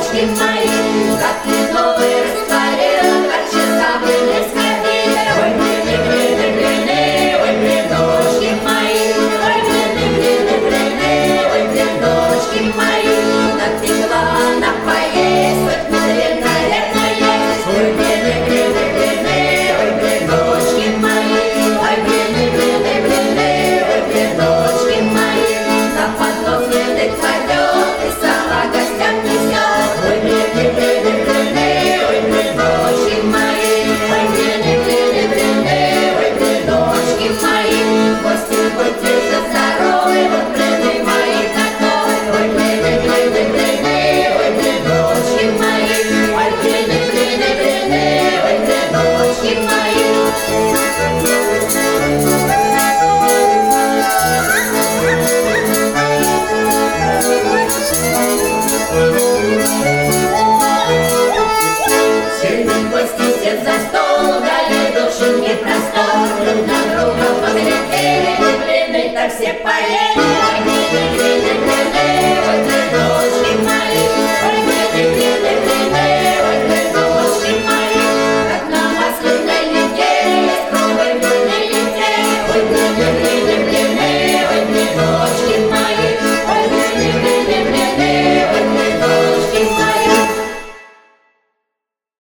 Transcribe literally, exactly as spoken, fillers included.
блиночки мои, гадкие новые растворил, как часа были сходили. Ой, блины, блины, блины, ой, блиночки мои, ой, блины, блины, блины, ой, блиночки мои. Напекла она поесть, хоть медленно, наверное, есть. Ой, блины, блины, блины, ой, блиночки мои, ой, блины, блины, блины, ой, блиночки мои. На поднос блины кладет и сама гостям несет. Ой, блины, блины, блины, ой, блиночки мои, ой, блины, блины, блины, ой, блиночки мои. Гости, будьте же здоровы, вот блины мои готовы. Ой, блины, блины, блины, ой, блиночки мои, ой, блины, блины, блины, ой, блиночки мои. Сильные гости сев за стол, дали душу мне простор. Друг на друга поглядели, блины так все поели. Ой, блины, блины, блины, ой, блиночки мои, ой, блины, блины, блины, ой, блиночки мои. Как на масляной неделе, с кровой блины летели. Ой, блины,